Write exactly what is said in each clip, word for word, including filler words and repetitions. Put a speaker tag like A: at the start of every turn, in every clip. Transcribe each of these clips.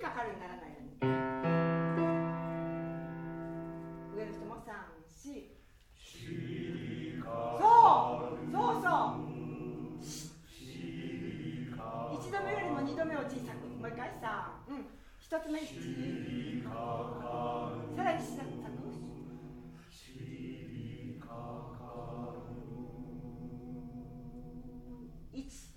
A: かかるにならないように。上の人もさん、し。そうそうそう。一度目よりも二度目を小さく。もう一回さん、うん。一つ目一。さらに小さく。一。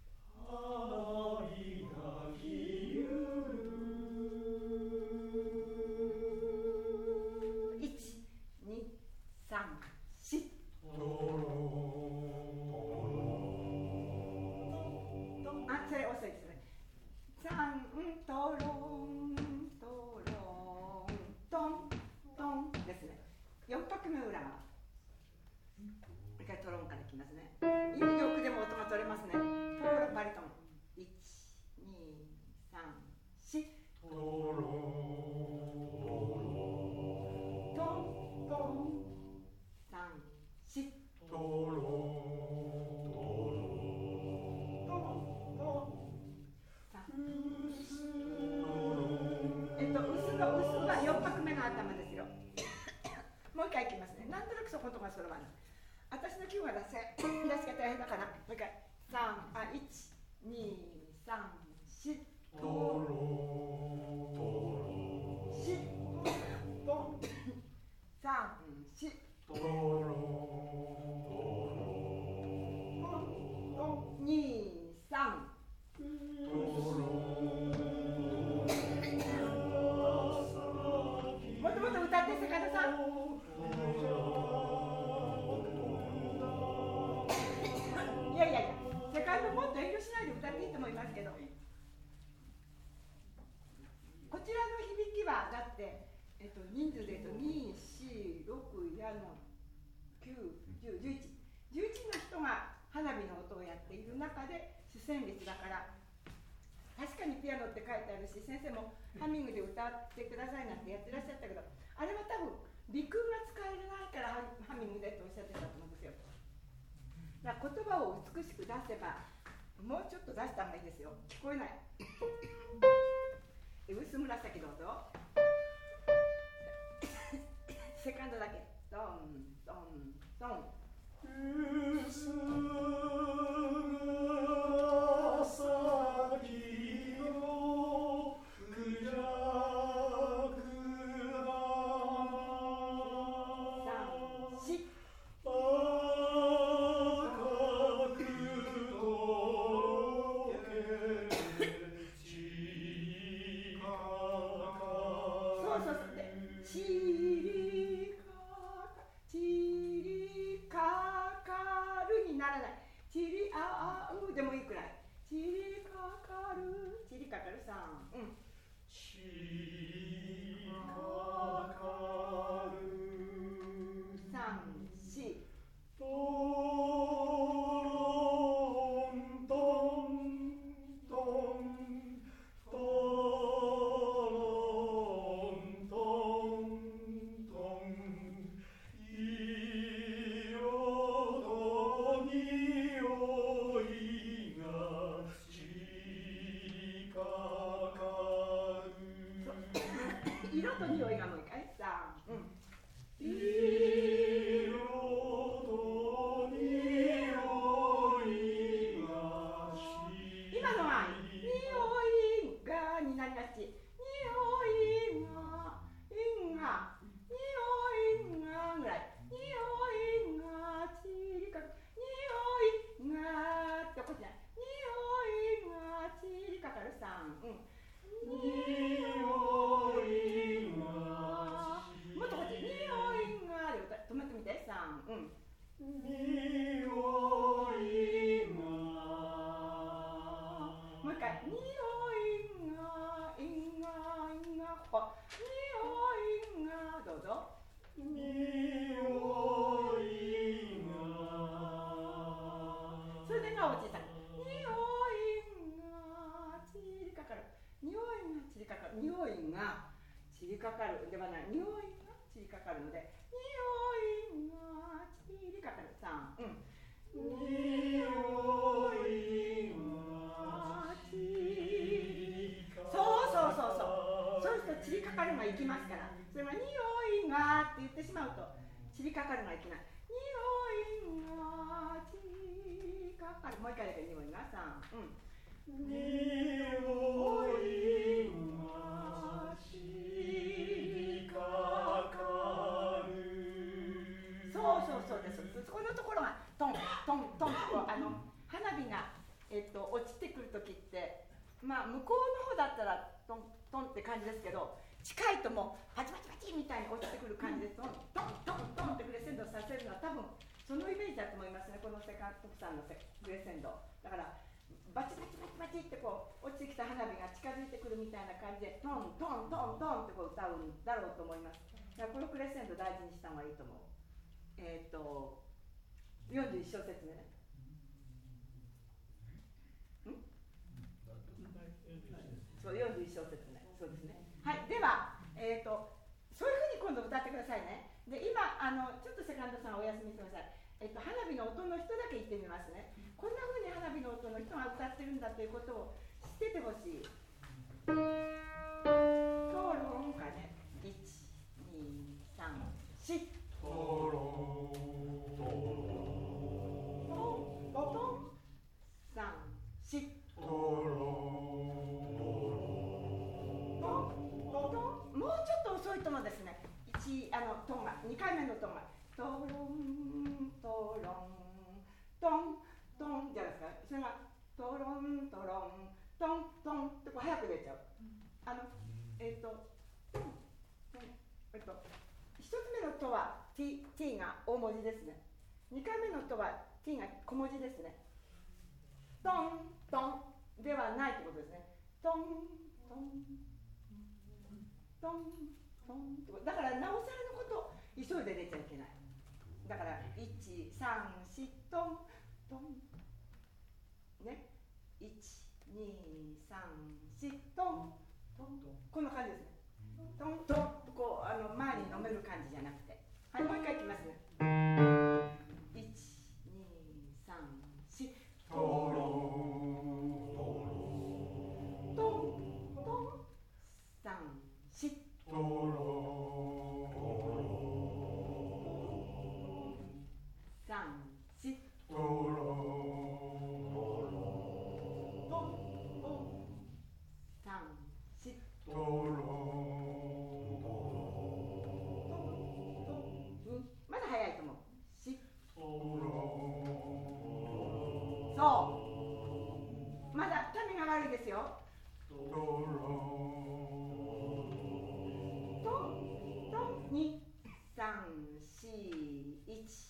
A: 先生もハミングで歌ってくださいなんてやってらっしゃったけど、あれは多分鼻腔が使えないからハミングでっておっしゃってたと思うんですよ。だから言葉を美しく出せばもうちょっと出した方がいいですよ。聞こえない。薄紫どうぞ。セカンドだけ。ドンドンドン。そうそうそうかるのがいきますから、それが匂いがって言ってしまうと散りかかるのがいけない。匂いが散りかかる。もう一回だけ匂いがさん、うん。匂いが散りかかる。そうそうそうです。そこのところがトントントンとあの花火が、えっと、落ちてくるときって、まあ向こうの方だったらトントンって感じですけど、近いともうパチパチパチみたいに落ちてくる感じでトントントントンってクレッセンドさせるのは多分そのイメージだと思いますね。このセカンドさんのクレッセンドだからバチバチバチバチってこう落ちてきた花火が近づいてくるみたいな感じでトントントントンってこう歌うんだろうと思います。だからこのクレッセンド大事にした方がいいと思う。えっ、ー、とよんじゅういち小節目ね。んそうよんじゅういち小節目。そうですね。はい。では、えっ、ー、とそういうふうに今度歌ってくださいね。で今あのちょっとセカンドさんお休みしてください。えっと、花火の音の人だけ言ってみますね。こんな風に花火の音の人が歌ってるんだということを知っててほしい。討論かね。いち、に、さん、し。討論。トン、さん、し。討論。トン、トン。もうちょっと遅いともですね。いち、あのトンがにかいめのトンが。トロントロントントンじゃないですか。それがトロントロントントンってこう早く出ちゃう。あのえっ、ー、とトントンえっと一つ目のトは T, T が大文字ですね。二回目のトは T が小文字ですね。トントンではないってことですね。トントントントンだからなおさらのこと急いで出ちゃいけない。だからいち、さん、しトントンね、いち、に、さん、しトントンこんな感じですね。トントンとこうあの前に飲める感じじゃなくて、はい、もう一回いきますね。いち、に、さん、しトロントントンさん、しトロンさん、しトロントントンさん、しトロントン、うん、まだ早いと思う。しトロン、そうまだタミが悪いですよ。トロントントンに、さん、し、いち